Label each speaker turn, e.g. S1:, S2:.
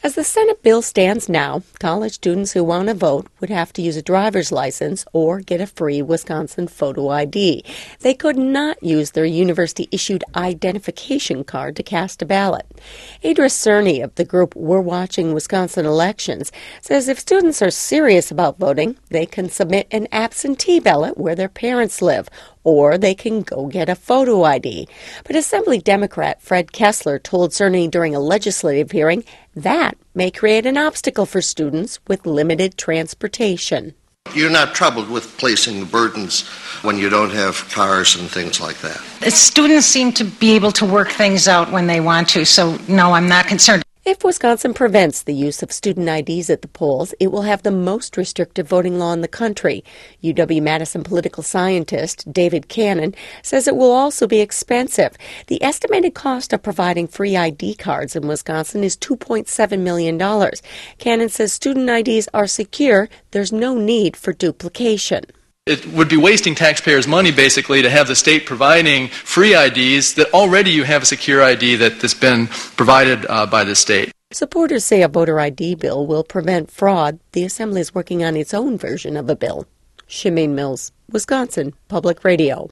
S1: As the Senate bill stands now, college students who want to vote would have to use a driver's license or get a free Wisconsin photo ID. They could not use their university-issued identification card to cast a ballot. Idris Cerny of the group We're Watching Wisconsin Elections says if students are serious about voting, they can submit an absentee ballot where their parents live, or they can go get a photo ID. But Assembly Democrat Fred Kessler told Cerny during a legislative hearing that may create an obstacle for students with limited transportation.
S2: You're not troubled with placing the burdens when you don't have cars and things like that.
S3: Students seem to be able to work things out when they want to, so no, I'm not concerned.
S1: If Wisconsin prevents the use of student IDs at the polls, it will have the most restrictive voting law in the country. UW-Madison political scientist David Cannon says it will also be expensive. The estimated cost of providing free ID cards in Wisconsin is $2.7 million. Cannon says student IDs are secure. There's no need for duplication.
S4: It would be wasting taxpayers' money, basically, to have the state providing free IDs that already you have a secure ID that's been provided by the state.
S1: Supporters say a voter ID bill will prevent fraud. The Assembly is working on its own version of a bill. Shemane Mills, Wisconsin Public Radio.